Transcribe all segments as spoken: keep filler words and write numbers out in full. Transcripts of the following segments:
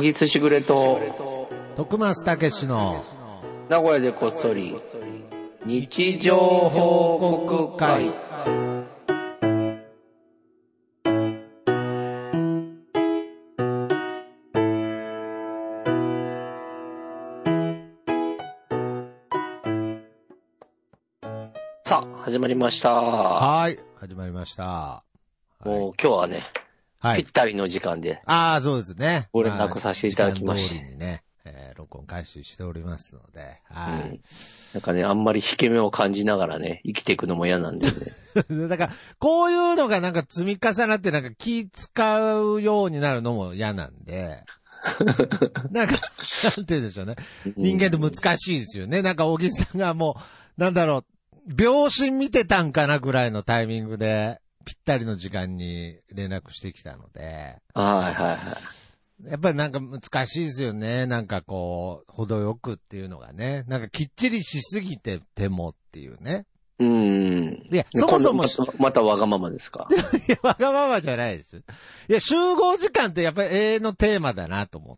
小木すしぐれと徳松たけしの名古屋でこっそり日常報告会。さあ始まりました。 はい、始まりました。はい、 もう今日はね、はい、ぴったりの時間で、 ああそうですね。 ご連絡させていただきました。 時間通りにね、えー、録音開始しておりますので、はい、 うん。なんかね、あんまり引け目を感じながらね、生きていくのも嫌なんでね。 だからこういうのがなんか積み重なってなんか気使うようになるのも嫌なんで。なんか、なんて言うんでしょうね。人間って難しいですよね。なんか、小木さんがもう、なんだろう、秒針見てたんかなぐらいのタイミングで、ぴったりの時間に連絡してきたので。 はいはいはい。 やっぱりなんか難しいですよね。なんかこう、程よくっていうのがね。なんかきっちりしすぎててもっていうね。 うーん。 いや、そもそも。 またわがままですか？ いや、わがままじゃないです。いや、集合時間ってやっぱり永遠のテーマだなと思って。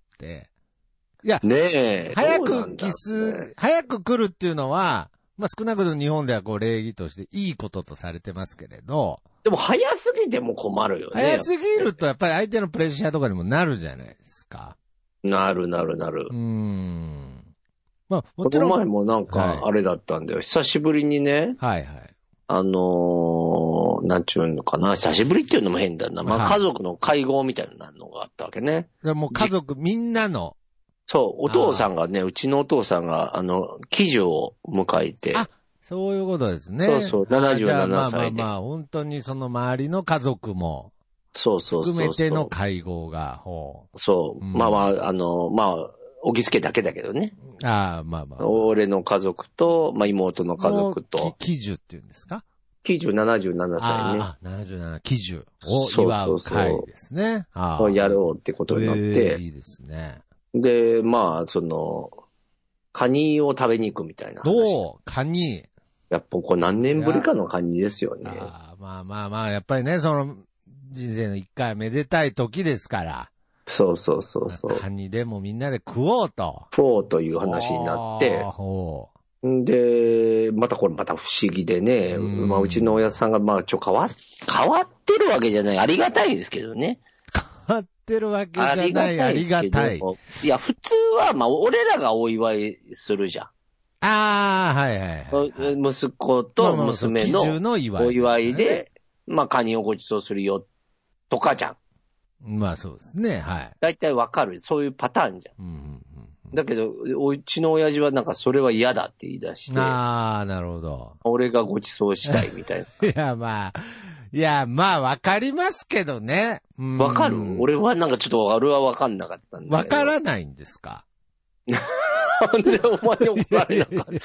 いや、 ねえ。 早くキス、ね、早く来るっていうのは、まあ、少なくとも日本ではこう礼儀としていいこととされてますけれど。 でも早すぎても困るよね。 早すぎるとやっぱり相手のプレッシャーとかにもなるじゃないですか。 なるなるなる。 うーん。まあ、 もちろん。この前もなんかあれだったんだよ。はい、久しぶりにね。 はいはい。 あのー、なんちゅうのかな。久しぶりっていうのも変だな。まあ、家族の会合みたいなのがあったわけね。 もう家族みんなの。 そう、お父さんがね、うちのお父さんが、あの、喜寿を迎えて。 あ、そういうことですね。 そうそう、ななじゅうななさいで。 まあまあまあ、本当にその周りの家族も。 そうそうそうそう。 含めての会合が、ほう。そう。うん、まあまあ、あの、まあ、おぎつけだけだけどね。 ああ、まあまあ。 俺の家族と、まあ妹の家族と。 喜寿っていうんですか？ 喜寿ななじゅうななさいね。 ああ、ななじゅうなな、喜寿を祝う会ですね。そうそうそうああ。やろうってことになって。 えー、いいですね。 で、まあ、その、カニを食べに行くみたいな話。 おー、カニ。 やっぱこう何年ぶりかのカニですよね。 あまあまあまあ、やっぱりね、その、人生の一回めでたい時ですから。 そうそうそうそう。 カニでもみんなで食おうと。 食おうという話になって。で、またこれまた不思議でね。うまあ、うちの親さんがまあちょ変わ、変わってるわけじゃない。ありがたいですけどね。 変わってるわけじゃない。ありがたい。 いや、普通はまあ俺らがお祝いするじゃん。 ああ、はいはいはい。 息子と娘のお祝いで、まあカニをご馳走するよとかじゃん。 まあそうですね、はい。 だいたいわかる。そういうパターンじゃん。うんうんうん、だけど、おうちの親父はなんかそれは嫌だって言い出して。 ああ、なるほど。 俺がご馳走したいみたいな。いや、まあ、いや、まあわかりますけどね。 わかる？俺はなんかちょっと俺はわかんなかったんだけど。 わからないんですか？ なんでお前に怒られなかった？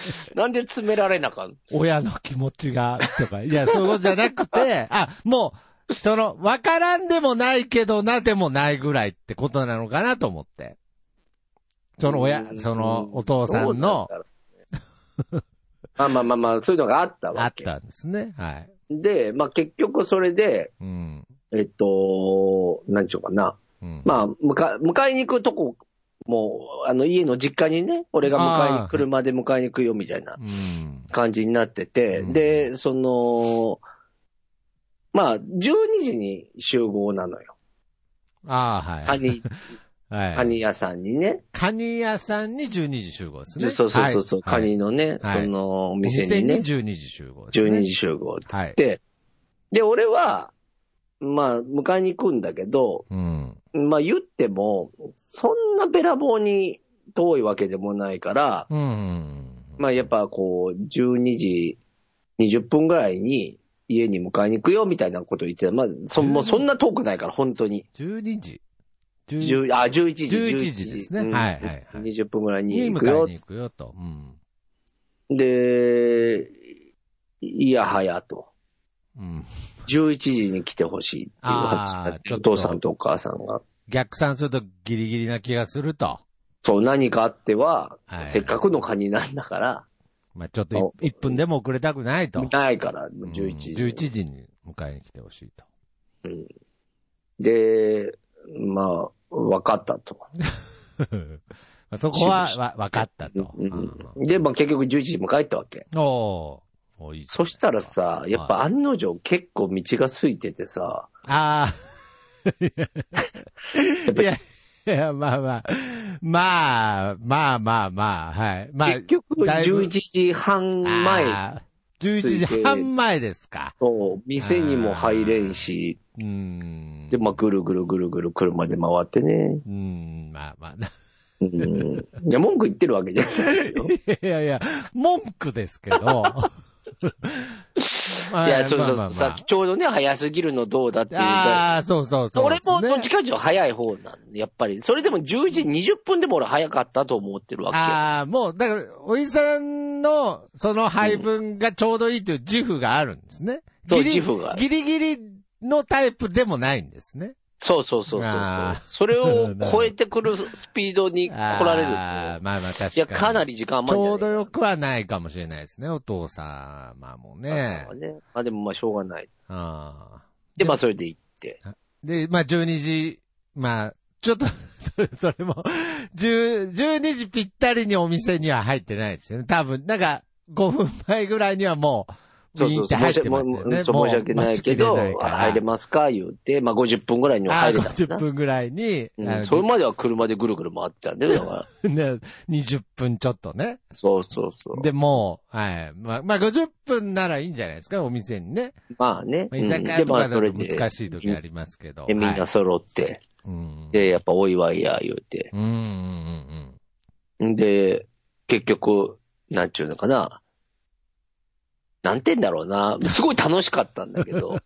なんで詰められなかった？ 親の気持ちが、とか。いや、そういうことじゃなくて、あ、もう、その、わからんでもないけどな、でもないぐらいってことなのかなと思って。その親、そのお父さんの。 まあまあまあまあ、そういうのがあったわけ。 あったんですね。はい。 で、まあ結局それで、うん、えっと、なんちゅうかな。うん、まあ、迎え、迎えに行くとこ、もう、あの家の実家にね、俺が迎えに、車で迎えに行くよみたいな感じになってて、うん、で、その、まあ、じゅうにじに集合なのよ。 ああ、はい。 カニ、はい、カニ屋さんにね。 カニ屋さんにじゅうにじ集合ですね。 そうそうそうそう、はい、カニのね、はい、そのお店にね。お店にじゅうにじ集合ですね。 じゅうにじ集合っつって。はい、で、俺は、まあ、迎えに行くんだけど、うん、まあ言っても、そんなべらぼうに遠いわけでもないから、うん、まあやっぱこう、じゅうにじにじゅっぷんぐらいに家に迎えに行くよみたいなこと言ってた。まあ、そ、もうそんな遠くないから、本当に。 じゅうにじじゅうあ、じゅういちじ。 じゅういちじですね。うん、はいはいはい。 にじゅっぷんぐらいに行くよ。 に迎えに行くよと。 うん、で、いやはやと。うん、じゅういちじに来てほしいっていう話。お父さんとお母さんが。 逆算するとギリギリな気がすると。 そう、何かあっては、はいはい、せっかくのカニなんだから。 まあちょっといっぷんでも遅れたくないと。 ないから、じゅういちじ。 じゅういちじに迎えに来てほしいと。 うん。で、まあ、分かったと。 そこはわ分かったと。 うんうん、で、まあ結局じゅういちじも帰ったわけ。 おー。いいそしたらさ、やっぱ案の定結構道が空いててさ。 ああ。いや、いや、まあまあ。まあ、まあまあまあ、はい。まあ、 結局じゅういちじはん前。 じゅういちじはん前ですか。 そう、店にも入れんし。 うん。 で、まあぐるぐるぐるぐる車で回ってね。 うん、まあまあ。 うん。いや、文句言ってるわけじゃないですよ。 いやいや、文句ですけど。 いや、そうそう、まあまあまあ、さっきちょうどね、早すぎるのどうだっていう。 ああ、そうそうそう、 ね。俺もどっちかっていうと早い方なんで、やっぱり。それでもじゅういちじにじゅっぷんでも俺早かったと思ってるわけ。 ああ、もう、だから、おじさんのその配分がちょうどいいという自負があるんですね。 うん、そう、自負が。 ギリギリのタイプでもないんですね。 そうそうそうそうそう。それを超えてくるスピードに来られる。 ああ、まあまあ確かに。 いや、かなり時間余る。ちょうどよくはないかもしれないですね、お父さん。まあもうね。 まあね。まあでもまあしょうがない。 あで、まあそれで行って。 で、まあじゅうにじ、まあ、ちょっと、それ、それも、じゅう、じゅうにじぴったりにお店には入ってないですよね。多分、なんか、ごふんまえぐらいにはもう、 そうそうそう。申し訳ないけど、入れますか言うて、まあごじゅっぷんぐらいには入れたんだ。 ごじゅっぷんぐらいに。 うん、それまでは車でぐるぐる回ってたんだよ、だから。 ね、にじゅっぷんちょっとね。 そうそうそう。 で、もう、はい。まあ、まあごじゅっぷんならいいんじゃないですか、お店にね。 まあね。 まあ、居酒屋とかだと難しい時ありますけど。 で、みんな揃って。うん、で、やっぱお祝いや、言うて。 うんうんうん。で、結局、なんちゅうのかな。なんて言うんだろうな。すごい楽しかったんだけど。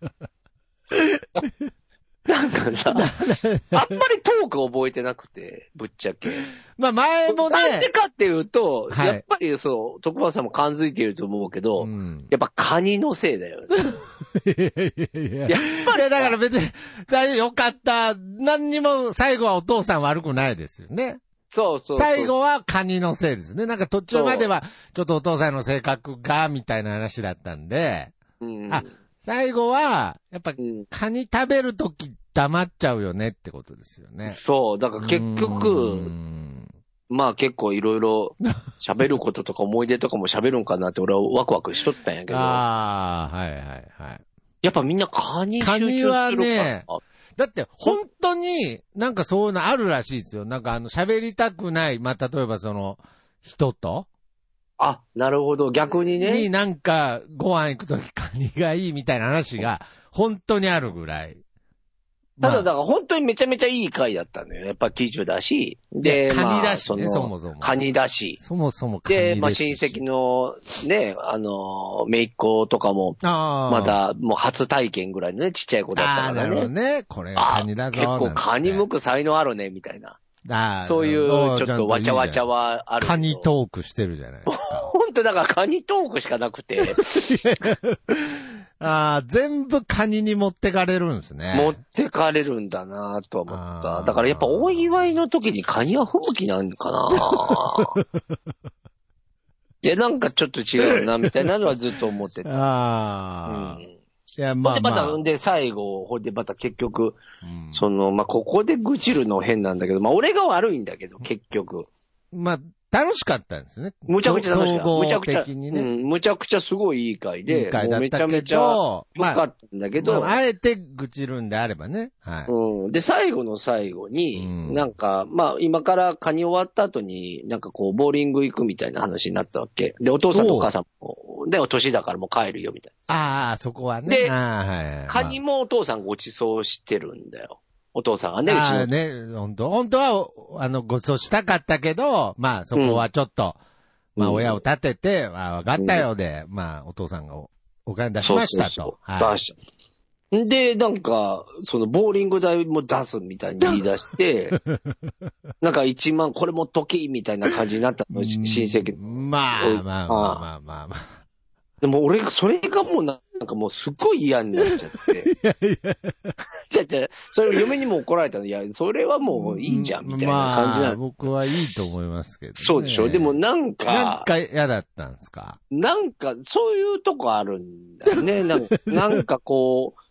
なんかさ、あんまりトーク覚えてなくて、ぶっちゃけ。 まあ前もね。 なんでかっていうと、はい、やっぱりそう、徳松さんも感づいていると思うけど、うん、やっぱカニのせいだよね。 いやいやいや。やっぱり。だから別に、大丈夫よかった。何にも最後はお父さん悪くないですよね。 そうそうそう。 最後はカニのせいですね。なんか途中までは、ちょっとお父さんの性格が、みたいな話だったんで、うん、あ、最後は、やっぱ、カニ食べるとき黙っちゃうよねってことですよね。 そう、だから結局、まあ結構いろいろ喋ることとか思い出とかも喋るんかなって俺はワクワクしとったんやけど。 ああ、はいはいはい。 やっぱみんなカニ集中するから。カニはね、 だって、本当に、なんかそういうのあるらしいですよ。なんかあの、喋りたくない、まあ、例えばその、人と。 あ、なるほど、逆にね。 になんか、ご飯行くときカニがいいみたいな話が、本当にあるぐらい。 ただ、だから本当にめちゃめちゃいい回だったのよ。やっぱ記事だし。 で、カニだしね、そもそも。 カニだし。 そもそもカニだし。 で、まあ親戚のね、あの、姪っ子とかも、まだもう初体験ぐらいのね、ちっちゃい子だったからね。 なるほどね。これカニだぞ。 結構カニ向く才能あるね、みたいな。あそういう、ちょっとわちゃわちゃはある。 カニトークしてるじゃないですか。 本当だからカニトークしかなくて。 ああ、全部カニに持ってかれるんですね。 持ってかれるんだなと思った。だからやっぱお祝いの時にカニは不向きなんかないや、なんかちょっと違うな、みたいなのはずっと思ってた。ああ。うん。いや、まあ、まあ。で、また、で、最後、ほんで、また結局、うん、その、まあ、ここで愚痴るの変なんだけど、まあ、俺が悪いんだけど、結局。 まあ、楽しかったんですね。 むちゃくちゃ楽しかった。 むちゃくちゃ、ね、 うん、むちゃくちゃすごいいい回で、 いい回だったけど、 めちゃめちゃ良かったんだけど、 まあ、あえて愚痴るんであればね。はい。 うん、で、最後の最後に、うん、なんか、まあ、今からカニ終わった後に、なんかこう、ボーリング行くみたいな話になったわけ。で、お父さんとお母さんも、で、お年だからもう帰るよ、みたいな。ああ、そこはね。 で、 はいはいはい、 カニもお父さんご馳走してるんだよ。お父さんがね、うちの。 ああね、本当本当は、あの、ご馳走したかったけど、まあ、そこはちょっと、うん、まあ、親を立てて、ああ、わかったよで、うん、まあ、お父さんがお、お金出しましたと。そうそうそう、 はい、出した。で、なんか、その、ボーリング代も出すみたいに言い出して、なんかいちまん、これも時みたいな感じになったの、親戚。 まあ、まあ、まあ、まあ、まあ、まあ。 でも俺、それがもうな、なんかもうすっごい嫌になっちゃって。いやいや。じゃじゃそれ嫁にも怒られたの。いや、それはもういいじゃん、みたいな感じなの。 まあ、僕はいいと思いますけど、ね。 そうでしょ。でもなんか。 なんか嫌だったんですか？ なんか、そういうとこあるんだよね。なんか、なんかこう、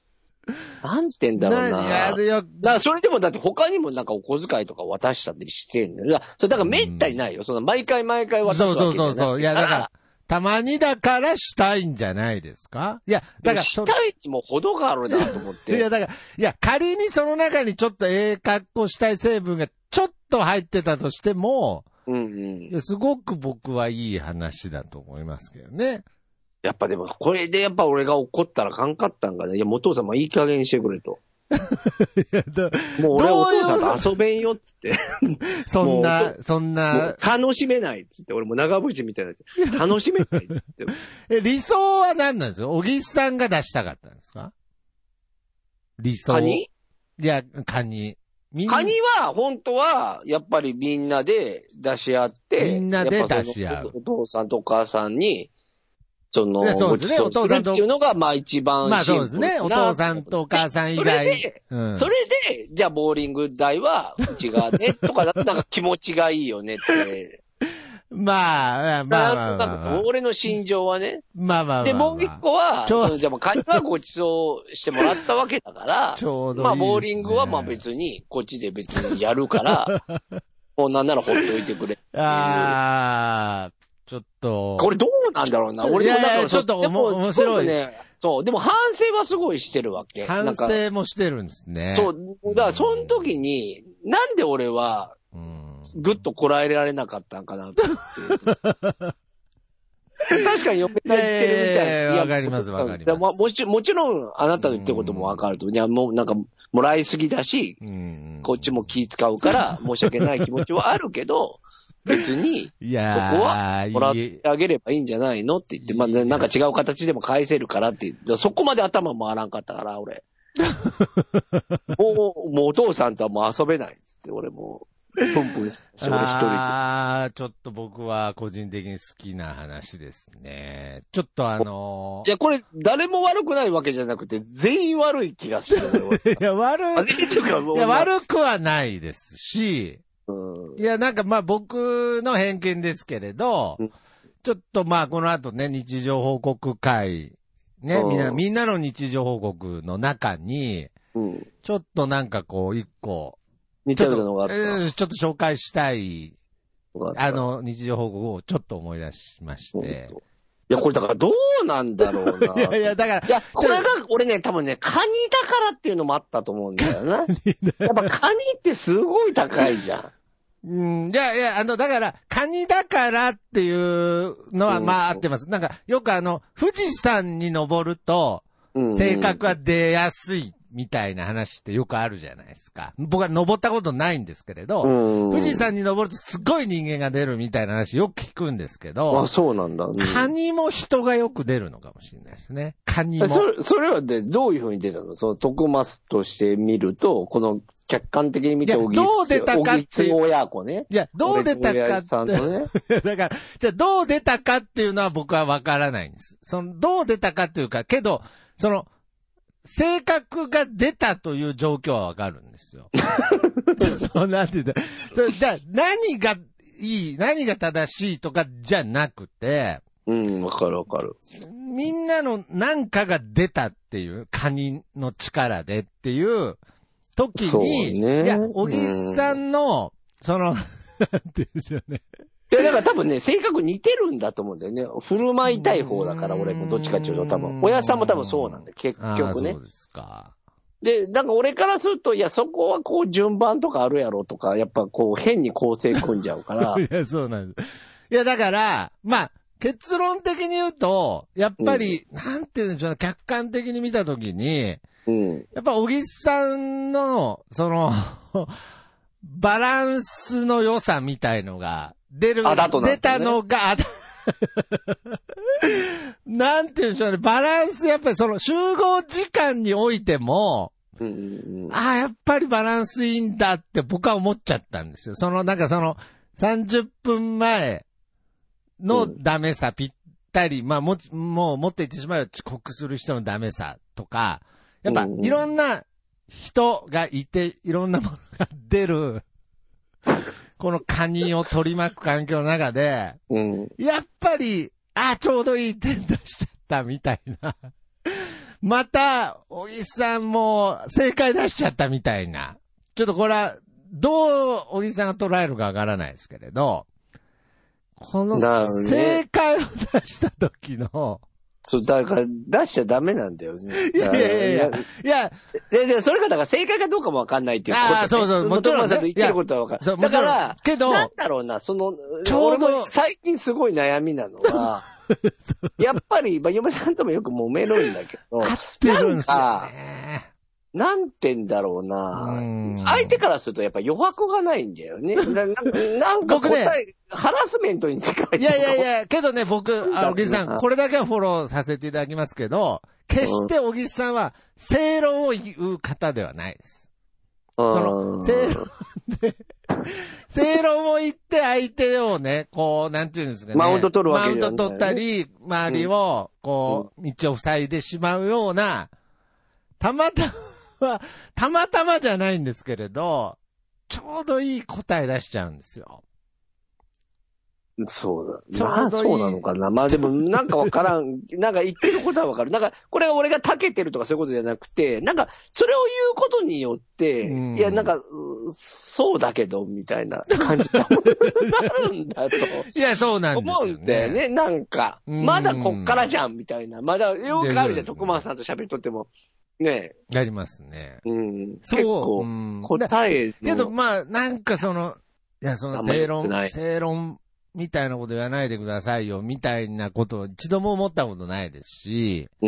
なんて言うんだろうな。 いや、いや、 だからそれでもだって他にもなんかお小遣いとか渡したりしてんのよ。それだからめったにないよ。その毎回毎回渡すわけじゃない。 そうそうそうそう。いや、だから、たまにだからしたいんじゃないですか？いや、だから。 したいにも程があるなと思って。 いや、だから、いや、仮にその中にちょっとええ格好したい成分がちょっと入ってたとしても、 うんうん、 いやすごく僕はいい話だと思いますけどね。 やっぱでも、これでやっぱ俺が怒ったらかんかったんかね。いや、もうお父さんもいい加減にしてくれと。いやだもう俺お父さんと遊べんよっつって。 そんな、そんな。 楽しめないっつって。俺も長渕みたいな。楽しめないっつって。 え、理想は何なんですか？小木さんが出したかったんですか？理想。 カニ？ いや、カニ。 カニは、本当は、やっぱりみんなで出し合って、 みんなで出し合う。 お父さんとお母さんに、その、 そうですね、お父さんと。 っていうのが、まあ一番まあそうですね、お父さんとお母さん以外。それで、うん、それで、じゃあボーリング代は、うちがね、とかだとなんか気持ちがいいよねって。 まあ、まあ、まあ、まあ。 俺の心情はね。 まあまあまあ。 で、もう一個は、そのじゃあカニはご馳走してもらったわけだから、 ちょうどいいですね。 まあボーリングはまあ別に、こっちで別にやるから、もうなんならほっといてくれ。 ああ。ちょっと。 これどうなんだろうな。俺もだからちょっと面白いね。そう。でも反省はすごいしてるわけ。 反省もしてるんですね。 そう。だからその時に、なんで俺は、ぐっとこらえられなかったんかなと思って。確かに嫁が言ってるみたいな。わかりますわかります。 もち、もちろんあなたの言ってることもわかると。いや、もうなんか、もらいすぎだし、こっちも気使うから申し訳ない気持ちはあるけど、別に、そこはもらってあげればいいんじゃないのって言って、まあ、なんか違う形でも返せるからって言って、そこまで頭回らんかったから、俺。もう、もうお父さんとはもう遊べないっつって、俺もう、プンプンして、俺一人で。 ああ、ちょっと僕は個人的に好きな話ですね。ちょっとあのー、 いや、これ、誰も悪くないわけじゃなくて、全員悪い気がする。 いや、悪い。いや、悪くはないですし、いや、なんかまあ僕の偏見ですけれど、うん、ちょっとまあこの後ね、日常報告会、ね、みんな、みんなの日常報告の中に、うん、ちょっとなんかこう一個、 似たようなのがあった。 ちょっと、えー、ちょっと紹介したい、あの日常報告をちょっと思い出しまして。 いや、これだからどうなんだろうな。 いやいや、だから。 いや、これが、俺ね、多分ね、カニだからっていうのもあったと思うんだよな。やっぱカニってすごい高いじゃん。 うん、いやいや、あの、だから、カニだからっていうのは、まあ、合ってます。なんか、よくあの、富士山に登ると、性格は出やすいみたいな話ってよくあるじゃないですか。僕は登ったことないんですけれど、富士山に登るとすごい人間が出るみたいな話よく聞くんですけど、 あ、そうなんだ。うん、 カニも人がよく出るのかもしれないですね。カニも。 それ、それはで、どういう風に出たの？その、徳増として見ると、この、客観的に見て、 どう出たかっていう。 親子ね。 いや、どう出たかって。ね、だから、じゃあどう出たかっていうのは僕はわからないんです。その、どう出たかっていうか、けど、その、性格が出たという状況はわかるんですよ。そなんて言うんだ。じゃあ、何がいい、何が正しいとかじゃなくて、 うん、わかるわかる。 みんなの何かが出たっていう、カニの力でっていう、時に、ね、いや、小木さんの、うん、その、なんて言うんでしょうね。 いや、だから多分ね、性格似てるんだと思うんだよね。振る舞いたい方だから、俺もどっちかっていうと多分。親さんも多分そうなんだよ、結局ね。 そうですか。 で、なんか俺からすると、いや、そこはこう順番とかあるやろとか、やっぱこう変に構成組んじゃうから。 いや、そうなんです。いや、だから、まあ、結論的に言うと、やっぱり、うん、なんていうんでしょうね、客観的に見たときに、うん、やっぱ小木さんの、その、バランスの良さみたいのが、出る、ね、出たのが、なんていうんでしょうね、バランス、やっぱりその集合時間においても、うんうんうん、ああ、やっぱりバランスいいんだって僕は思っちゃったんですよ。その、なんかその、さんじゅっぷんまえのダメさ、ぴったり、まあも、もう持っていってしまえば遅刻する人のダメさとか、やっぱ、いろんな人がいて、いろんなものが出る、このカニを取り巻く環境の中で、うん、やっぱり、あ、ちょうどいい点出しちゃったみたいなまた、小木さんも正解出しちゃったみたいな。ちょっとこれは、どう小木さんが捉えるかわからないですけれど、この正解を出した時の、 そう、だから出しちゃダメなんだよね。 いやいやいやいや。いや、 で、で、それがだから正解かどうかもわかんないっていうこと、ね。 ああ、そうそう、もちろん、ね。 さんと言ってることはわかる。だから、 けど、 なんだろうな、その、ちょうど最近すごい悩みなのは、やっぱり、まあ、嫁さんともよく揉めるんだけど、 合ってるんですよね。 なんてんだろうな。相手からするとやっぱ余白がないんだよね。な, なんか答え、ね、ハラスメントに近い。 いやいやいや、けどね、僕、あの、小木さん、これだけはフォローさせていただきますけど、決して小木さんは正論を言う方ではないです。その、正論で、正論を言って相手をね、こう、なんていうんですかね。 マウント取るわけじゃない。マウント取ったり、周りを、こう、道を塞いでしまうような、たまたまは、たまたまじゃないんですけれど、ちょうどいい答え出しちゃうんですよ。 そうだ。まあそうなのかな。まあでもなんかわからん。なんか言ってることはわかる。なんかこれが俺が長けてるとかそういうことじゃなくて、なんかそれを言うことによって、いやなんか、そうだけど、みたいな感じになるんだと。 いや、そうなんですよ、ね。 思うんだよね。なんか、まだこっからじゃん、みたいな。まだよくあるじゃん、徳間さんと喋っとっても。ねえ。やりますね。 うん。そう。結構、答え。 けど、まあ、なんかその、いや、その正論、正論みたいなこと言わないでくださいよ、みたいなことを一度も思ったことないですし。 うん。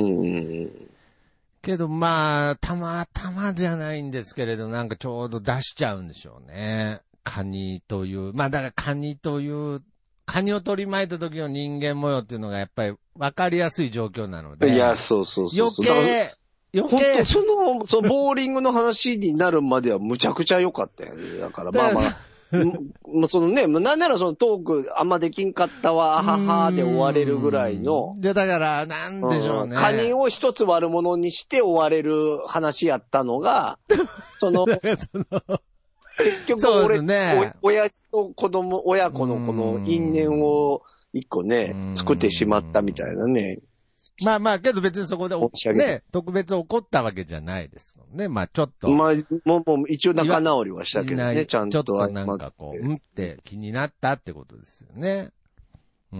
けど、まあ、たまたまじゃないんですけれど、なんかちょうど出しちゃうんでしょうね。カニという、まあだからカニという、カニを取り巻いた時の人間模様っていうのがやっぱり分かりやすい状況なので。 いや、そうそうそうそう。 余計、余計。 その、そのボーリングの話になるまではむちゃくちゃ良かったよね。だからまあまあ、もうそのね、なんならそのトークあんまできんかったわ、あははで終われるぐらいの。 で、だから、なんでしょうね。 カニを一つ悪者にして終われる話やったのが、その、結局俺、ね、親と子供、親子のこの因縁を一個ね、作ってしまったみたいなね。 まあまあ、けど別にそこで、ね、特別怒ったわけじゃないですもんね。まあちょっと。 まあ、もう、もう一応仲直りはしたけどね、ちゃんと。 ちょっとなんかこう、うんって気になったってことですよね。うん。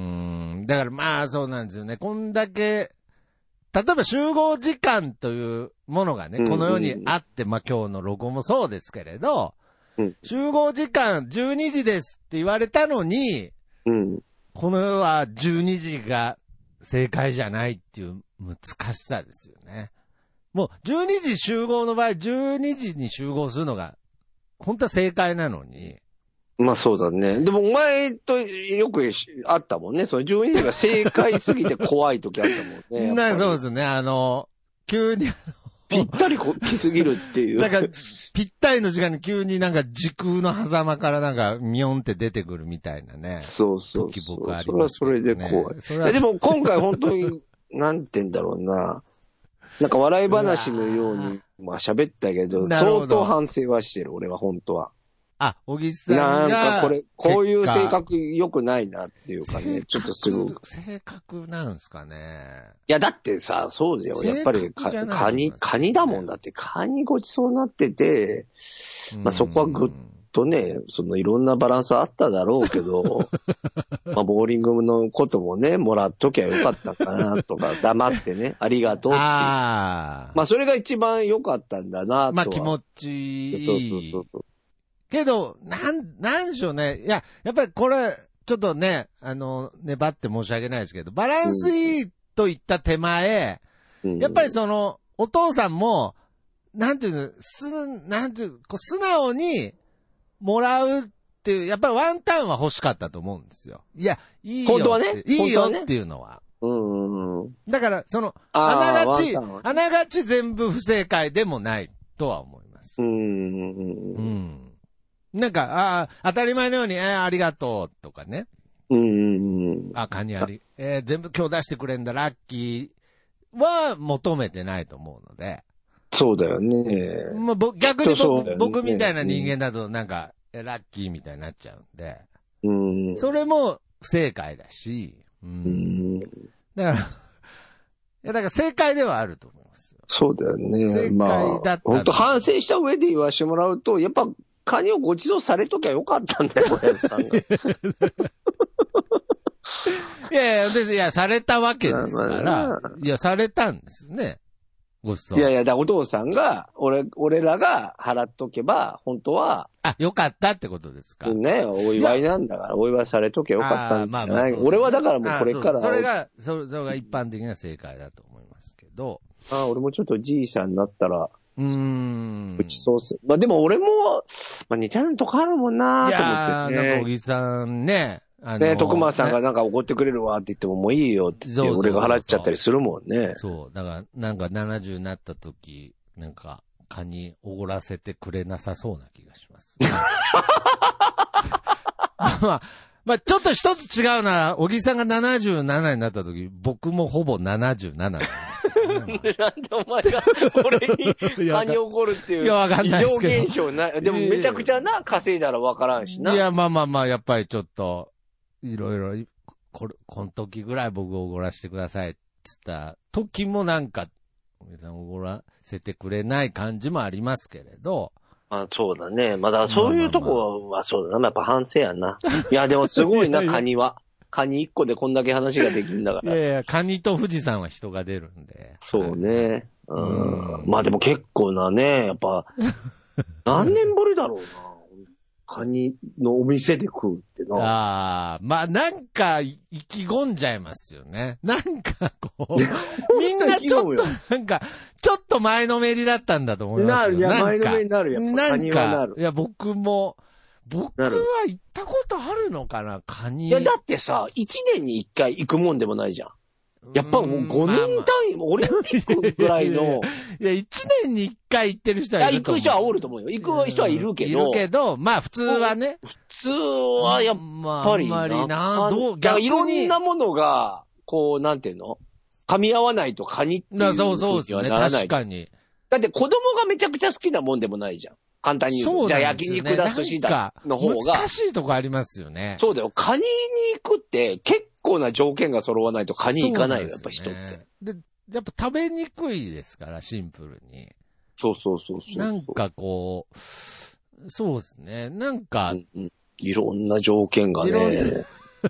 だからまあそうなんですよね。こんだけ、例えば集合時間というものがね、この世にあって、まあ今日のロゴもそうですけれど、うん、集合時間じゅうにじですって言われたのに、うん、この世はじゅうにじが正解じゃないっていう難しさですよね。もうじゅうにじ集合の場合、じゅうにじに集合するのが本当は正解なのに。 まあそうだね。でもお前とよくあったもんね。そのじゅうにじが正解すぎて怖い時あったもんね。 なそうですね。あの、急にぴったり来すぎるっていう。 だから、ぴったりの時間に急になんか時空の狭間からなんかミョンって出てくるみたいなね。 そうそうそう。僕あります、ね、それはそれで怖い。それはでも今回本当に、なんて言うんだろうな。なんか笑い話のように、まあ喋ったけど、相当反省はしてる、俺は本当は。 あ、小木さんが。 なんかこれ、こういう性格良くないなっていうかね、ちょっとすぐ。 性格なんですかね。 いや、だってさ、そうだよ。やっぱりカニ、カニだもんだって、カニごちそうになってて、まあそこはぐっとね、そのいろんなバランスあっただろうけど、まあボーリングのこともね、もらっときゃよかったかなとか、黙ってね、ありがとうって。あまあそれが一番良かったんだなとは。 まあ気持ちいい。 そうそうそうそう。けど、なん、なんでしょうね。いや、やっぱりこれ、ちょっとね、あの、粘って申し訳ないですけど、バランスいいといった手前、うん、やっぱりその、お父さんも、なんていうの、す、なんていう、こう素直にもらうっていう、やっぱりワンタンは欲しかったと思うんですよ。いや、いいよ。 本当はね。 いいよっていうのは。 うんうん、 だから、その、あながち、あながち全部不正解でもないとは思います。 うん。 うんなんか、ああ、当たり前のように、えー、ありがとうとかね。 うんうんうん。 あ、カニあり。えー、全部今日出してくれんだ、ラッキーは求めてないと思うので。 そうだよね。 まあ、ぼ逆に僕、ね、僕みたいな人間だと、なんか、うん、ラッキーみたいになっちゃうんで。 うん。 それも不正解だし。うん。 うん、 だから、いや、だから正解ではあると思います。 そうだよね。まあ、本当反省した上で言わしてもらうと、やっぱ、カニをご馳走されときゃよかったんだよ、親父さんが。 いやいや、別に、いや、されたわけですから、いや、されたんですね。ご馳走。 いやいや、だお父さんが、俺、俺らが払っとけば、本当は。 あ、よかったってことですか。 ね、お祝いなんだから、お祝いされとけばよかったんじゃない。まあまあね、俺はだからもうこれから。 そ, それが、それ、それが一般的な正解だと思いますけど。 ああ、俺もちょっとじいさんになったら、 うーん。 ごちそうす。まあでも俺も、まあ似たようなとこあるもんなと思って、ね。いやー、 なんか小木さんね。 あのー、ね、徳間さんがなんか怒ってくれるわって言ってももういいよって言って俺が払っちゃったりするもんね。 そう。だからなんかななじゅうになった時、なんかカニおごらせてくれなさそうな気がします。まあ、まあちょっと一つ違うな。小木さんがななじゅうななになった時、僕もほぼななじゅうなななんですけど、ね。 なんでお前が俺にカニおごるっていう。いや、わかんないですけど。異常現象ない。でもめちゃくちゃな、稼いだらわからんしな。 いや、まあまあまあ、やっぱりちょっと、いろいろ、これ、この時ぐらい僕おごらせてくださいって言った時もなんか、小木さんおごらせてくれない感じもありますけれど。 あ、そうだね。まだそういうとこはそうだな。やっぱ反省やな。いや、でもすごいな、カニは。カニ一個でこんだけ話ができるんだから。 いやいや、カニと富士山は人が出るんで。 そうね。うん。うん、まあでも結構なね、やっぱ、何年ぶりだろうな。カニのお店で食うってな。 ああ、まあなんか意気込んじゃいますよね。なんかこう、みんなちょっとなんか、ちょっと前のめりだったんだと思いますよ。 なる、いや前のめりになるやっぱカニはなる。 いや僕も、僕は行ったことあるのかな、カニ。 いやだってさ、一年に一回行くもんでもないじゃん。やっぱもうごねん単位、オリンピックぐらいの。 いや、一年に一回行ってる人はいると思う。 いや、行く人はおると思うよ。行く人はいるけど。 いるけど、まあ普通はね。 普通はやっぱりな。 あんまりな。どう、 逆にいろんなものが、こう、なんていうの噛み合わないとカニっていう。 そうそうですね。確かに。 だって子供がめちゃくちゃ好きなもんでもないじゃん。簡単に言うと。そう、ね、じゃあ焼肉だ寿司だの方が。 難しいとこありますよね。 そうだよ。カニに行くって結構な条件が揃わないとカニ行かないよ、ね、やっぱ人って。 で、やっぱ食べにくいですから、シンプルに。 そうそうそうそう。 なんかこう、そうですね。なんか、 うんうん、いろんな条件がね。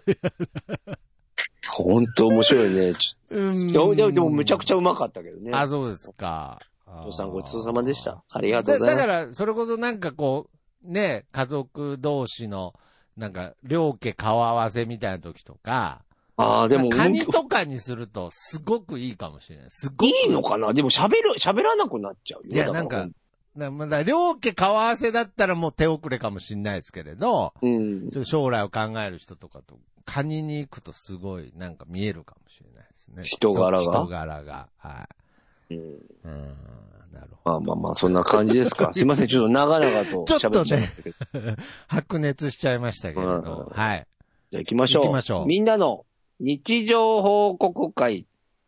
本当面白いね。うん。でもむちゃくちゃうまかったけどね。 あ、そうですか。 お父さんごちそうさまでした。ありがとうございます。 だから、それこそなんかこう、ね、家族同士の、なんか、両家顔合わせみたいな時とか、 ああ、でも、 カニとかにすると、すごくいいかもしれない。すごく。 いいのかなでも喋る、喋らなくなっちゃうよ。 いや、なんか、まだ両家顔合わせだったらもう手遅れかもしれないですけれど、うん、ちょっと将来を考える人とかと、カニに行くとすごい、なんか見えるかもしれないですね。 人柄が。 人柄が。はい。うん、うんなるほど。まあまあまあ、そんな感じですか。すいません、ちょっと長々と喋っちゃいましたけど。ちょっとね、 白熱しちゃいましたけれど。はい。 じゃあ行きましょう。 行きましょう。 みんなの日常報告会。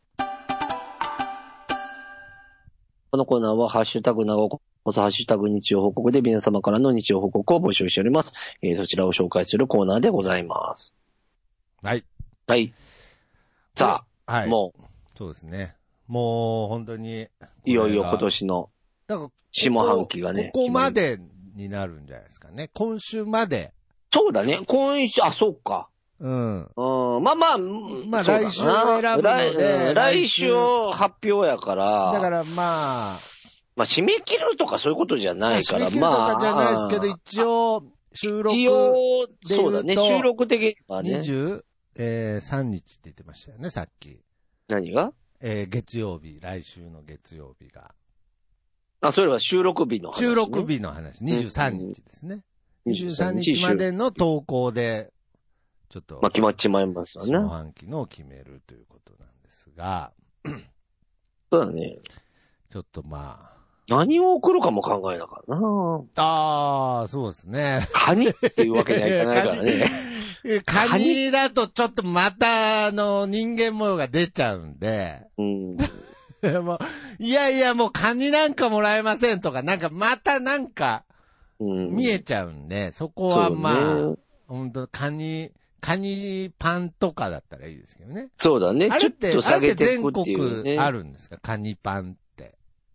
このコーナーは、ハッシュタグ長こそハッシュタグ日常報告で皆様からの日常報告を募集しております。えー、そちらを紹介するコーナーでございます。 はい。 はい。さあ、はい、もう。 そうですね。もう、本当に。 いよいよ今年の下半期がね。 ここまでになるんじゃないですかね。今週まで。 そうだね。今週、あ、そうか。 うん。 うん。まあまあ、 まあ来週を選ぶので。 来週発表やから。 だからまあ。 まあ締め切るとかそういうことじゃないから、まあ。 締め切るとかじゃないですけど、一応、収録で言うと。 そうだね。収録的にはね。 にじゅうさんにちって言ってましたよね、さっき。 何がえー、月曜日、来週の月曜日が。 あ、それは収録日の話、ね。 収録日の話。にじゅうさんにちですね。うん、にじゅうさんにちまでの投稿で、ちょっと。 まあ、決まっちまいますわね。 下半期のを決めるということなんですが。 そうだね。 ちょっとまあ。 何を送るかも考えながらな。 ああ、そうですね。 カニっていうわけにはいかないからね。 カニだとちょっとまた、あの、人間模様が出ちゃうんで。うん。もういやいや、もうカニなんかもらえませんとか、なんかまたなんか、見えちゃうんで、うん、そこはまあ、本当カニ、カニパンとかだったらいいですけどね。 そうだね。 あれって、 ちょっと下げて全国あるんですかカニパンって。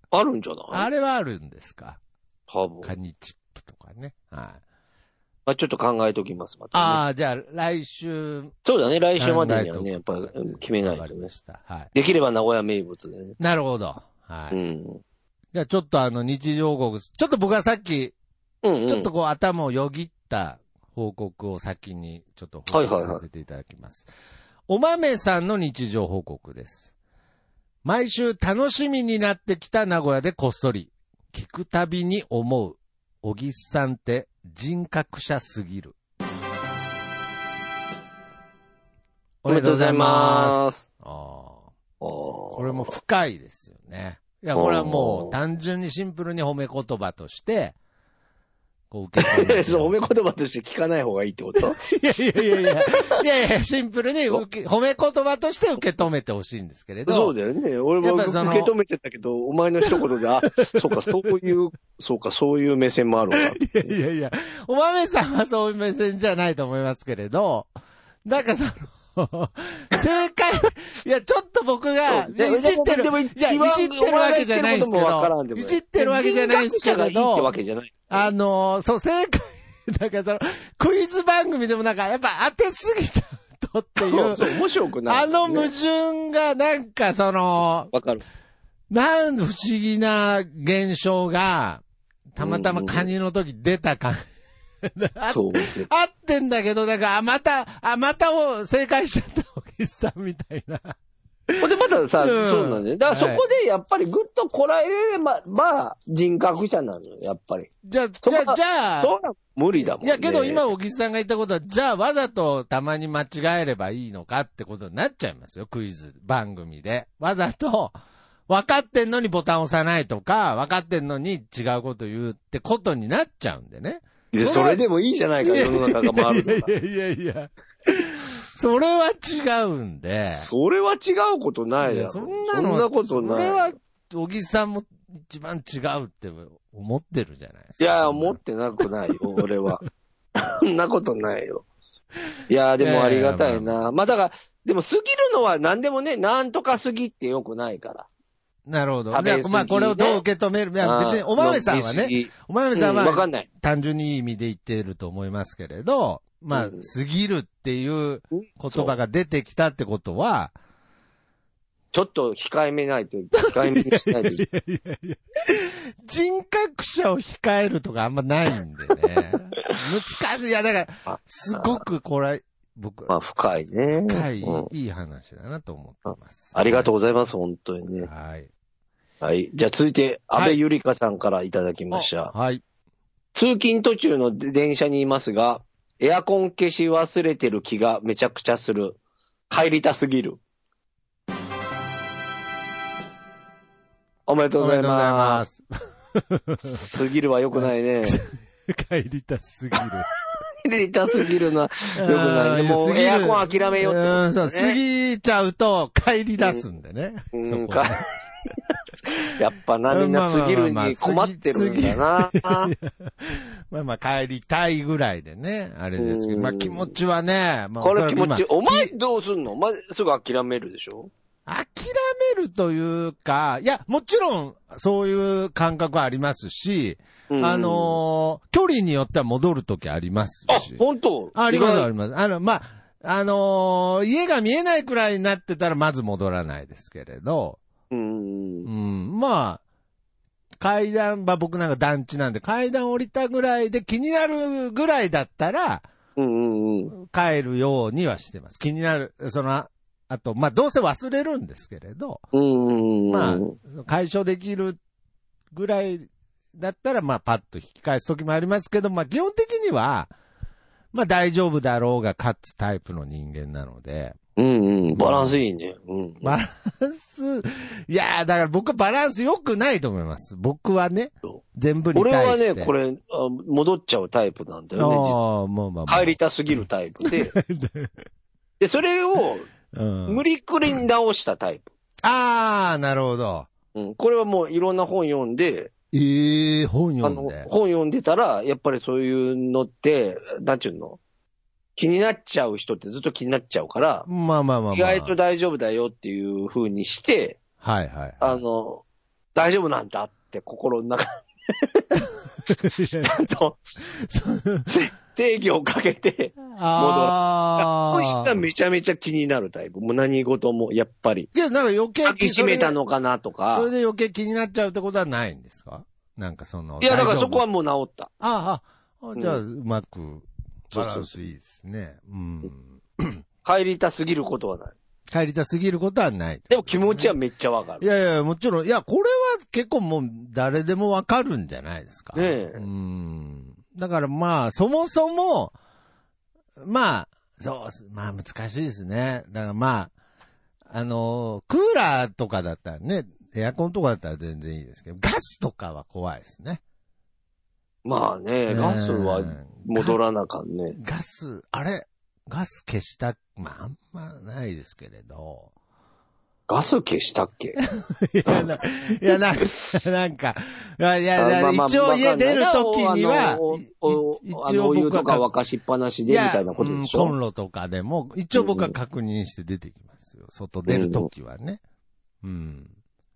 あるんじゃない？ あれはあるんですか？ 多分。 カニチップとかね。はい。 あ、ちょっと考えときます、また、ね。 ああ、じゃあ来週。 そうだね、来週までにはね、やっぱり決めないと、ね。わかりました。はい。できれば名古屋名物でね。 なるほど。はい。 うん。 じゃあちょっとあの日常報告、ちょっと僕はさっき、うんうん、ちょっとこう頭をよぎった報告を先にちょっと報告させていただきます。はいはいはい、お豆さんの日常報告です。毎週楽しみになってきた名古屋でこっそり聞くたびに思う、小木さんって人格者すぎる。おめでとうございます。ああ、これも深いですよね。いや、これはもう単純にシンプルに褒め言葉として、こう受け止めて。 そう、褒め言葉として聞かない方がいいってこと？ いやいやいやいや、いやいや、シンプルに受け褒め言葉として受け止めてほしいんですけれど。 そうだよね。俺も受け止めてたけど、お前の一言で、あ、そうか、そういう、そうか、そういう目線もあるわ。いやいやいや、お豆さんはそういう目線じゃないと思いますけれど、なんかその、正解、いや、ちょっと僕が、いじってる、いや、いじってるわけじゃないですけど、いじってるわけじゃないですけれど、あの、そう、正解、だからその、クイズ番組でもなんか、やっぱ当てすぎちゃうとっていう、 そう、面白くない、 あの矛盾がなんかその、 わかる。 なん不思議な現象が、たまたまカニの時出た感じ。そう合ってんだけど、だから、あ、また、あ、またを正解しちゃったおじさんみたいな。 ほんで、またさ、うん、そうなんだよ。だからそこでやっぱりぐっとこらえれれば、まあ、人格者なのよ、やっぱり。 じゃあ、じゃあ、じゃあ、 そんな無理だもんね。 いや、けど今、小木さんが言ったことは、じゃあ、わざとたまに間違えればいいのかってことになっちゃいますよ、クイズ番組で。わざと、分かってんのにボタン押さないとか、分かってんのに違うこと言うってことになっちゃうんでね。 で、それでもいいじゃないか、世の中が回るのか。 いやいやいやいや。それは違うんで。 それは違うことないだろ。 そんなの。 そんなことない。 それは、小木さんも一番違うって思ってるじゃないですか。 いや、思ってなくないよ、俺は。そんなことないよ。いや、でもありがたいな。いやいやまあ、まあだから、でも過ぎるのは何でもね、なんとか過ぎってよくないから。 なるほど。じゃあ、まあ、これをどう受け止める。いや、別に、お豆さんはね、お豆さんは、単純にいい意味で言っていると思いますけれど、まあ、過ぎるっていう言葉が出てきたってことは、 ちょっと控えめないと、控えめにしないと。いやいやいや人格者を控えるとかあんまないんでね。難しい。いや、だから、すごくこれ、僕まあ、深いね。 深い、うん、いい話だなと思ってます。 ありがとうございます、本当にね。 はい。 はい。じゃあ続いて、安倍ゆりかさんからいただきました。 はい。 通勤途中の電車にいますが、エアコン消し忘れてる気がめちゃくちゃする。帰りたすぎる。おめでとうございます。すぎるは良くないね。 帰りたすぎる。 帰りたすぎるのは良くないね。もうエアコン諦めようってことですね。 うん、そう、過ぎちゃうと帰り出すんでね。 うん、そこやっぱな、みんな過ぎるに困ってるんだな。 まあまあ帰りたいぐらいでね、あれですけど、まあ気持ちはね、まあ、 これ気持ち、お前どうすんのまずすぐ諦めるでしょ？ 諦めるというか、いや、もちろんそういう感覚はありますし、うん、あのー、距離によっては戻るときありますし。 あ、本当？ ありますあります。あの、まあ、あのー、家が見えないくらいになってたらまず戻らないですけれど、 うん、 うん、まあ、階段、まあ僕なんか団地なんで階段降りたぐらいで気になるぐらいだったら、 うんうんうん、 帰るようにはしてます。気になる、その、あと、まあどうせ忘れるんですけれど、 うんうんうん、 まあ、解消できるぐらいだったら、まあパッと引き返す時もありますけど、まあ基本的には、まあ大丈夫だろうが勝つタイプの人間なので、 うんうん、バランスいいね。うん、 バランス、いやー、だから僕はバランス良くないと思います。僕はね、全部に対して。 俺はね、これ、あ戻っちゃうタイプなんだよね。 ああ、まあまあまあ。 帰りたすぎるタイプで。で、それを、うん、無理くり直したタイプ。 ああ、なるほど。 うん。これはもういろんな本読んで、 ええー、本読んで。 あの、本読んでたら、やっぱりそういうのって、なんちゅうの気になっちゃう人ってずっと気になっちゃうから、 まあまあまあ、まあ、 意外と大丈夫だよっていう風にして、 はいはい、はい。 あの、 大丈夫なんだって心の中で。ちゃんと、制御をかけて、戻る。ああ。こうしためちゃめちゃ気になるタイプ。もう何事も、やっぱり。 いや、なんか余計。 抱きしめたのかなとか。 それで余計気になっちゃうってことはないんですか？なんかその。 いや、だからそこはもう治った。 ああ、じゃあ、うまく、バランスいいですね。うん。 帰りたすぎることはない。 帰りたすぎることはない、ね。 でも気持ちはめっちゃわかる。 いやいや、もちろん、いや、これは結構もう誰でもわかるんじゃないですか。 ねえ。 うん。だからまあ、そもそも、まあ、そう、まあ難しいですね。だからまあ、あの、クーラーとかだったらね、エアコンとかだったら全然いいですけど、ガスとかは怖いですね。 まあね、ガスは戻らなかんね。 ガス、あれガス消した、まああんまないですけれど。 ガス消したっけいや、な、いやな、なんか、いや、いや、一応家出るときには、 一応お湯とか沸かしっぱなしでみたいなことでしょ。 コンロとかでも、一応僕は確認して出てきますよ。外出るときはね。うん。うん、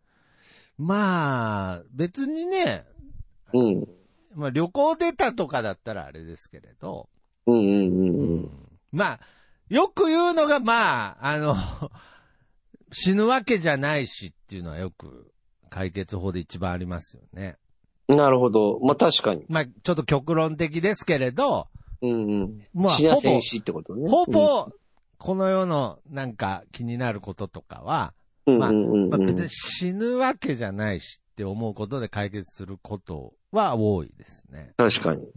まあ、別にね、 うん。 まあ旅行出たとかだったらあれですけれど。 うんうんうんうん。 まあ、よく言うのが、まあ、あの、死ぬわけじゃないしっていうのはよく解決法で一番ありますよね。 なるほど。まあ確かに。 まあちょっと極論的ですけれど。 うんうん。まあ死なせんしってことね。 ほぼ、この世のなんか気になることとかは、まあ、まあ別に死ぬわけじゃないしって思うことで解決することは多いですね。 確かに。 うん。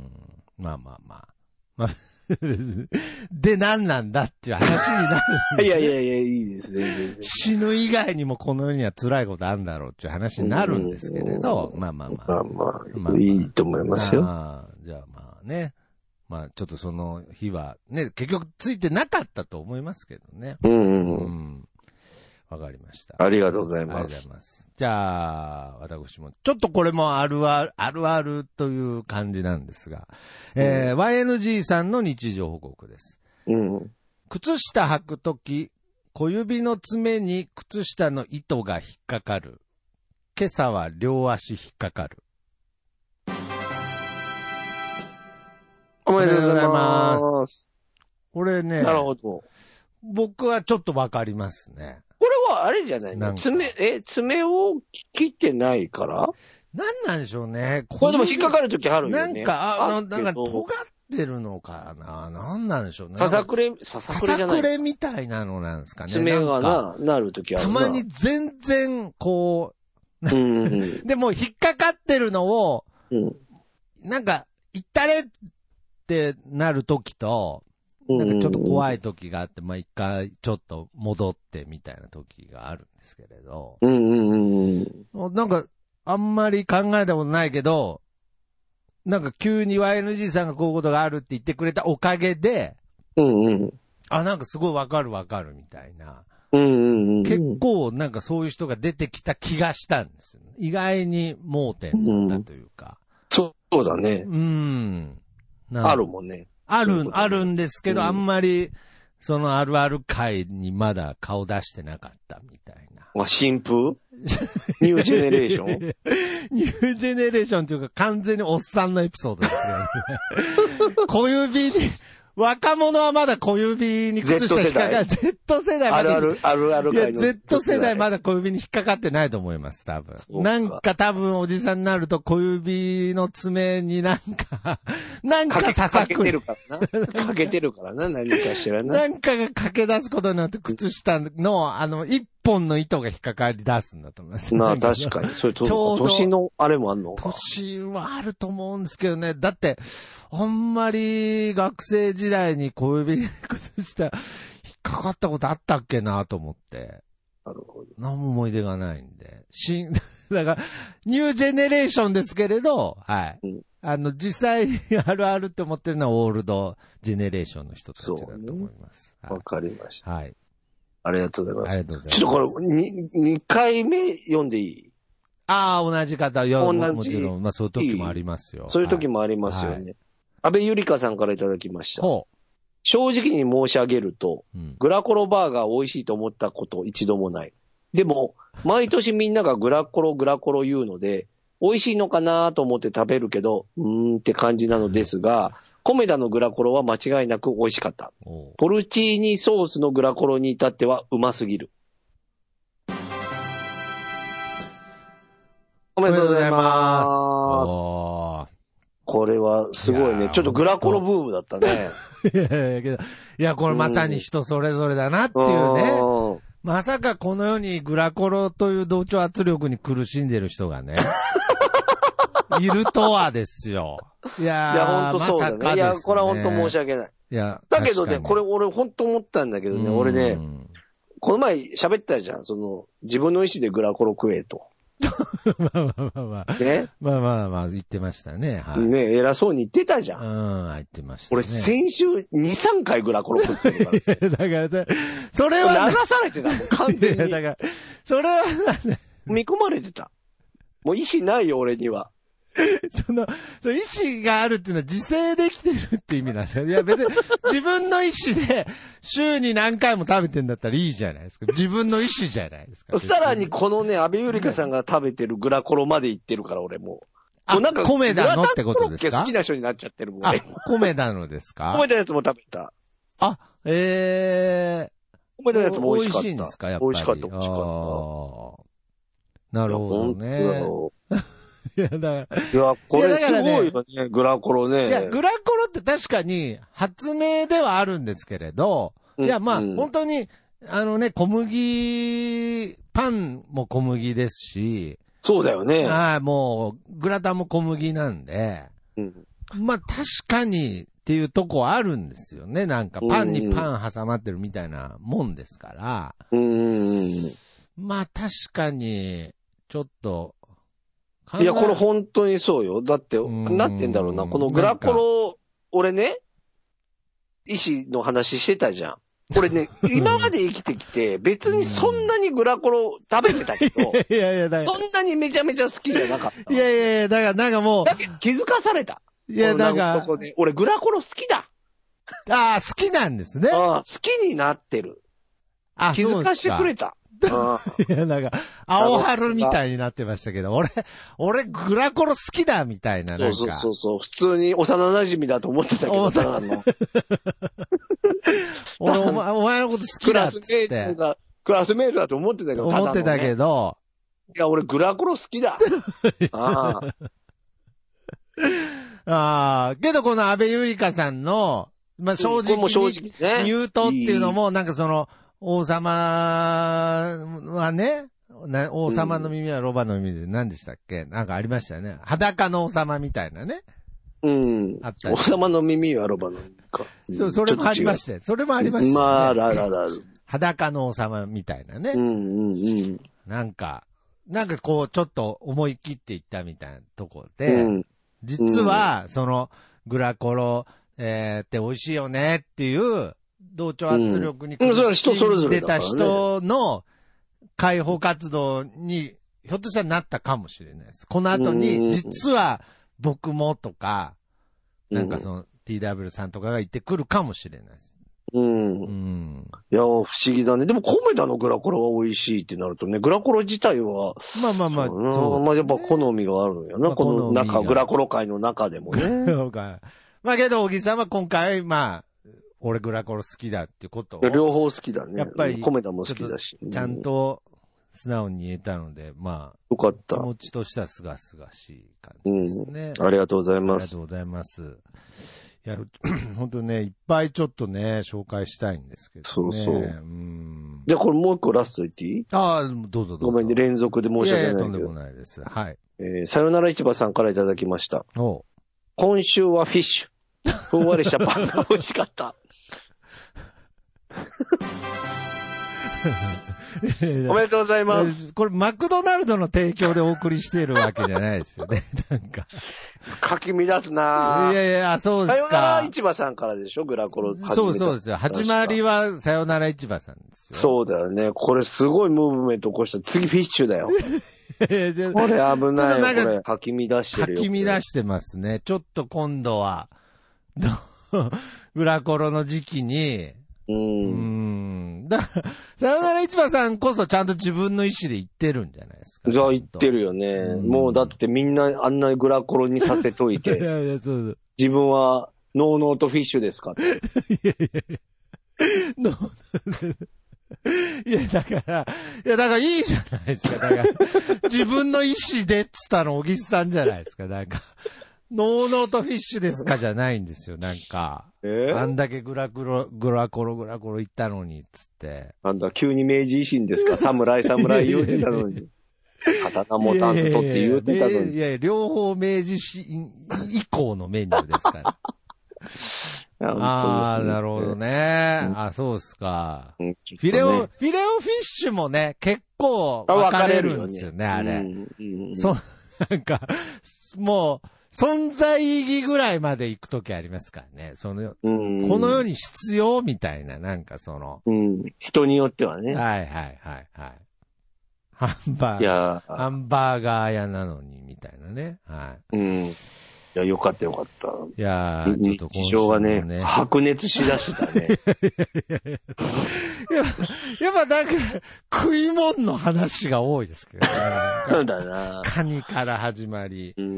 まあまあまあ。まあで、何なんだっていう話になる。 いやいやいや、いいですね。 死ぬ以外にもこの世には辛いことあるんだろうっていう話になるんですけれど、まあまあまあ。 まあまあ、まあ、いいと思いますよ。 あじゃあまあね。まあちょっとその日はね、結局ついてなかったと思いますけどね。 うんうんうん。 わかりました。 ありがとうございます。 ありがとうございます。じゃあ、私も、ちょっとこれもあるある、あるあるという感じなんですが、うん、えー、ワイエヌジー さんの日常報告です。 うん。 靴下履くとき、小指の爪に靴下の糸が引っかかる。今朝は両足引っかかる。 おめでとうございます。 これね、 なるほど。 僕はちょっとわかりますね。 これはあれじゃないの？爪、え、爪を切ってないから？ なんなんでしょうね。 これでも引っかかるときあるよなね。 んか、あの、なんか、尖ってるのかな。なんなんでしょうね。 ささくれ、ささくれじゃない。 ささくれみたいなのなんですかね。 爪がな、なるときあるな。 たまに全然、こう、うん、 でも引っかかってるのを、 うん、 なんか、いったれってなるときと、なんかちょっと怖い時があって、まあ、一回ちょっと戻ってみたいな時があるんですけれど。 うんうんうん。 なんか、あんまり考えたことないけど、なんか急に ワイエヌジー さんがこういうことがあるって言ってくれたおかげで、 うんうん。 あ、なんかすごいわかるわかるみたいな。 うんうんうん。 結構なんかそういう人が出てきた気がしたんですよ。意外に盲点だったというか。 うん、そうだね。 うん。 あるもんね。 ある、あるんですけど、うん、あんまり、そのあるある会にまだ顔出してなかったみたいな。 まあ、新風ニュージェネレーションニュージェネレーションというか完全におっさんのエピソードですよね。小指に、若者はまだ小指に靴下引っかかる。Z 世代まだ。 あるある、あるある会の。いや、Z 世代まだ小指に引っかかってないと思います、多分。なんか多分おじさんになると小指の爪になんか、なんかささくれ。 かけてるからな。かけてるからな、何かしらな。 なんかが駆け出すことになって靴下の、あの、一本の糸が引っかかり出すんだと思います。 まあ確かに。それちょうど年のあれもあんのか。 年はあると思うんですけどね。だって、あんまり学生時代に小指に靴下引っかかったことあったっけなと思って。 なるほど。 何も思い出がないんで。新、だから、ニュージェネレーションですけれど、はい。うん、あの、実際にあるあるって思ってるのはオールドジェネレーションの人たちだと思います。 わ、ねはい、かりました。 はい。 ありがとうございます。 ありがとうございます。 ちょっとこれ、に、二回目読んでいい？ ああ、同じ方、読む。もちろん、まあそういう時もありますよ。 そういう時もありますよね。はい、安倍ゆりかさんからいただきました。 ほう。 正直に申し上げると、うん、グラコロバーガー美味しいと思ったこと一度もない。 でも、毎年みんながグラコログラコロ言うので、美味しいのかなと思って食べるけど、うーんって感じなのですが、コメダのグラコロは間違いなく美味しかった。ポルチーニソースのグラコロに至ってはうますぎる。おめでとうございます。これはすごいね。ちょっとグラコロブームだったね。 いやいや、いや、これまさに人それぞれだなっていうね。まさかこの世にグラコロという同調圧力に苦しんでる人がね、いるとはですよ。いやー、いや、 ほんとそうだね。まさかですね。いや、これはほんと申し訳ない。 いや、 だけどね、これ俺ほんと思ったんだけどね、俺ね、この前喋ったじゃん、その、自分の意思でグラコロ食えと。 まあまあまあまあ。ね。まあまあまあ、言ってましたね。はい。 ね、偉そうに言ってたじゃん。 うん、言ってました、 ね。俺先週に、さんかいグラコロ食ってるから。 だから、それは。 流されてたもん、完全に。いや、 だから、それは、 見込まれてた。もう意思ないよ、俺には。 その、その意思があるっていうのは自制できてるって意味なんですよ。いや別に自分の意思で週に何回も食べてんだったらいいじゃないですか。自分の意思じゃないですか。 さらにこのね、安倍ゆりかさんが食べてるグラコロまで行ってるから俺もう。 あ、もうなんか、コメダのってことですか？ 好きな人になっちゃってるもんね。 あ、コメダのですか？ コメダのやつも食べた。 あ、えー。 コメダのやつも美味しかった。 美味しいんですか？やっぱり。 美味しかった、美味しかった。 なるほどね。いや、だから。 いや、これすごいよね、ねグラコロね。 いや、グラコロって確かに発明ではあるんですけれど、うん、いや、まあ、うん、本当に、あのね、小麦、パンも小麦ですし。 そうだよね。 はい、もう、グラタンも小麦なんで、うん、まあ、確かにっていうとこあるんですよね。なんか、パンにパン挟まってるみたいなもんですから。 うん、 まあ、確かに、ちょっと、 いや、これ本当にそうよ。だって、なんて言うんだろうな。このグラコロ、俺ね、医師の話してたじゃん。俺ね、今まで生きてきて、別にそんなにグラコロ食べてたけど、 いやいや、だからそんなにめちゃめちゃ好きじゃなかった。 いやいやいや、だからなんかもう、 だけど気づかされた。 いや、だから、 俺グラコロ好きだ。 ああ、好きなんですね。 ああ、好きになってる。あ、気づかしてくれた。 いや、なんか、青春みたいになってましたけど、俺、俺、グラコロ好きだみたいな、なんか。 そうそうそう。普通に幼馴染だと思ってたけどさ、あの。 俺お前、お前のこと好きだっつって。クラスメートだ、クラスメートだと思ってたけど、 思ってたけど。 いや、俺、グラコロ好きだ。ああ。 ああ、けどこの安倍ゆりかさんの、まあ、正直に、 正直ね。 言うとっていうのも、なんかその、王様はね、王様の耳はロバの耳で何でしたっけ、なんかありましたよね。裸の王様みたいなね。 うん。あった王様の耳はロバの耳か。 そう、それもありましたよ。それもありましたね。 まあ、あるあるある。 裸の王様みたいなね。 うんうんうん。 なんか、なんかこう、ちょっと思い切っていったみたいなところで、うん、実は、その、グラコロ、えー、って美味しいよねっていう、同調圧力に苦しんでた人の解放活動にひょっとしたらなったかもしれないです。この後に実は僕もとか、なんかその ティーダブリュー さんとかが言ってくるかもしれないです。 うん。うん、いや、不思議だね。でもコメダのグラコロが美味しいってなるとね、グラコロ自体は、 まあまあまあ、 そう、ね、まあやっぱ好みがあるんやな、まあ、この中、グラコロ界の中でもね。 まあけど、小木さんは今回、まあ、俺グラコロ好きだっていうことを。 両方好きだね。 やっぱり。 コメダも好きだし。 ちゃんと素直に言えたので、まあ。 よかった。 気持ちとしてはすがすがしい感じですね、 うん。ありがとうございます。ありがとうございます。いや、本当ね、いっぱいちょっとね、紹介したいんですけどね。 そうそう。うん、じゃあこれもう一個ラスト言っていい？ ああ、どうぞどうぞ。 ごめんね、連続で申し訳ないけど。いやいや、 とんでもないです。はい。 えー、さよなら市場さんからいただきました。 お今週はフィッシュ。ふんわりしたパンが美味しかった。おめでとうございます。 これマクドナルドの提供でお送りしているわけじゃないですよね。なんか。 かき乱すなぁ。 いやいや、そうですか。 さよなら市場さんからでしょ、グラコロ。 そうそうですよ。始まりはさよなら市場さんですよ。 そうだよね。これすごいムーブメント起こした。次フィッシュだよ。これ危ないよ、これ。かき乱してるよ。 かき乱してますね。ちょっと今度は、グラコロの時期に、 うん。 うん。 だから、さよなら市場さんこそちゃんと自分の意思で言ってるんじゃないですか。 じゃあ言ってるよね、うん。もうだってみんなあんなグラコロにさせといて。いやいやそうそう自分はノーノートフィッシュですかって。いやいやいや。ノーいや、だから、いや、だからいいじゃないですか。だから、自分の意思でっつったの、小木さんじゃないですか。なんか、ノーノートフィッシュですかじゃないんですよ。なんか、えー、あんだけグラグラ、グラコログラコロ言ったのに、つって。なんだ、急に明治維新ですか侍侍言うてたのに。刀もたんとって言うてたのに。いやいや、 いやいや両方明治維新以降のメニューですから。ああ、なるほどね。うん、あ、そうですか、うんね。フィレオ、フィレオフィッシュもね、結構分かれるんですよね、あれ。うんうんうん、そう、なんか、もう、存在意義ぐらいまで行くときありますからね。その、うんうん、この世に必要みたいな、なんかその、 うん。人によってはね。 はいはいはいはい。ハンバーガー、ハンバーガー屋なのに、みたいなね。はい。 うんいや、よかったよかった。いやー、ちょっと日常がね、白熱しだしたね。 いや、やっぱなんか、食い物の話が多いですけどね。 そうだな。 カニから始まり。 うんうん。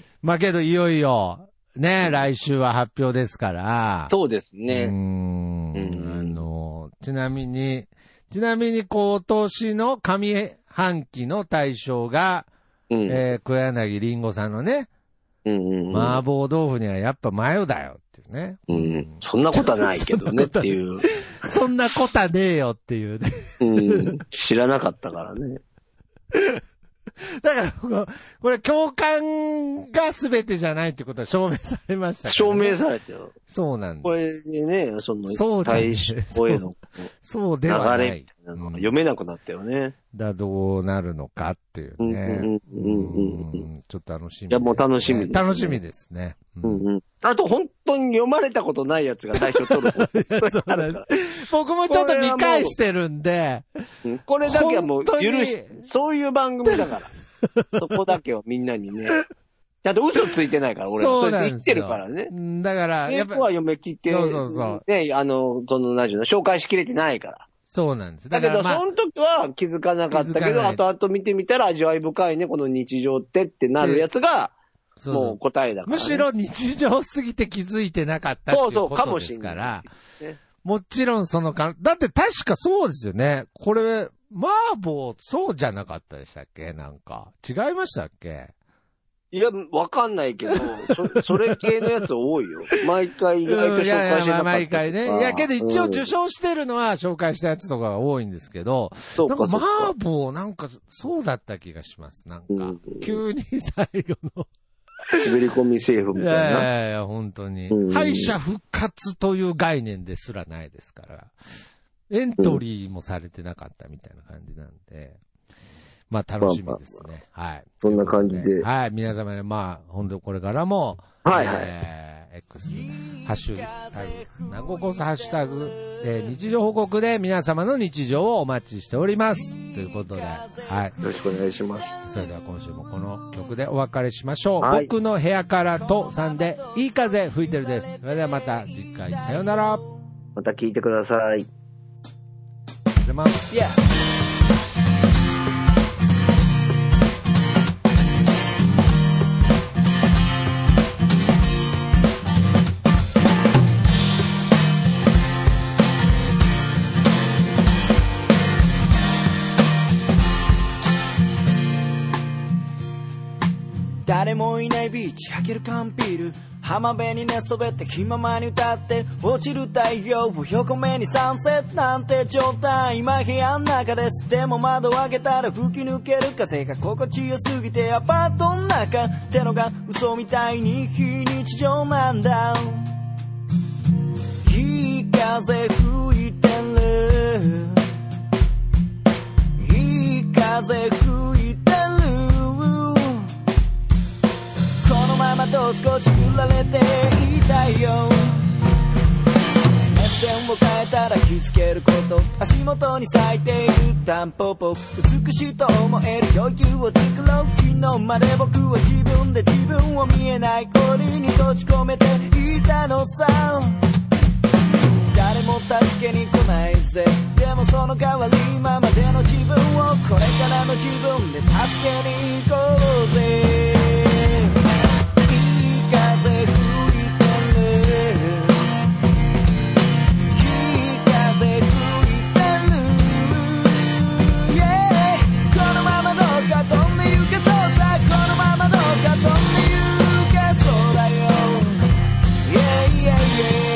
まあけど、いよいよ、ね、来週は発表ですから。 そうですね。 うーん。うんあの、ちなみに、ちなみに今年の上半期の大賞が、うん、えー、小柳りんごさんのね、うんうんうん、麻婆豆腐にはやっぱマヨだよっていうね。 うん。そんなことはないけどねっていう。 そんなことはねえよっていうね。 うん。知らなかったからね。 だから、これ共感が全てじゃないってことは証明されましたから、ね。 証明されてよ。 そうなんです。 これでね、その、 そう大賞へのそうではない。 流れみたいなのが読めなくなったよね。 だ、どうなるのかっていうね。ちょっと楽しみです、ね。 いや、もう楽しみです、ね。 楽しみですね。 うんうん。あと、本当に読まれたことないやつが大賞取る。 そうなんです。僕もちょっと見返してるんで。 これだけはもう許し、そういう番組だから。そこだけをみんなにね。ちゃんと嘘ついてないから、俺は。そうなんですよ。それで言ってるからね。 だから、 やっぱ。は読め切って、 そうそうそう。 ね、あの、その、何ていうの、紹介しきれてないから。 そうなんです。 だけど、まあ、その時は気づかなかったけど、後々見てみたら味わい深いね、この日常ってってなるやつが、もう答えだから、ね。 むしろ日常すぎて気づいてなかったっていうことですから。そうそう、かもしれない。ね、もちろんそのか、だって確かそうですよね。これ、麻婆、そうじゃなかったでしたっけなんか。違いましたっけいや、わかんないけど、そ, それ系のやつ多いよ。毎回意外と紹介してなかった、うん。いやいや、 毎回ね。いやけど一応受賞してるのは紹介したやつとかが多いんですけど、うん、なんか麻婆なんかそうだった気がします。なんか、うん、急に最後の。 滑り込み政府みたいな。 いやいやいや、本当に、うん。敗者復活という概念ですらないですから、エントリーもされてなかったみたいな感じなんで。まあ楽しみですね。まあまあ、はい。 そんな感じで。 はい。皆様ね、まあ、本当これからも、 はいはい。 えー、X、ハッシュタグ、南国放送ハッシュタグ、えー、日常報告で皆様の日常をお待ちしております。ということで、はい。よろしくお願いします。 それでは今週もこの曲でお別れしましょう。はい、僕の部屋からとさんで、いい風吹いてるです。それではまた次回、さよなら。 また聞いてください。ありがとうございます。Yeah. 誰もいないビーチ開ける缶ビール浜辺に寝そべって気ままに歌って落ちる太陽を横目にサンセットなんて状態今部屋の中ですでも窓を開けたら吹き抜ける風が心地よすぎてアパートの中ってのが嘘みたいに非日常なんだいい風吹いてるいい風吹いてるこのままと少し振られていたいよ目線を変えたら気づけること足元に咲いているタンポポ美しいと思える余裕を作ろう昨日まで僕は自分で自分を見えない氷に閉じ込めていたのさ誰も助けに来ないぜ。でもその代わり今までの自分をこれからの自分で助けに行こうぜ。いい風吹いてる、いい風吹いてる、yeah、 このままどうか飛んで行けそうさ、このままどうか飛んで行けそうだよ、yeah, yeah, yeah。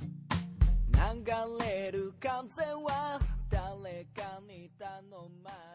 流れる風は誰かに頼まれ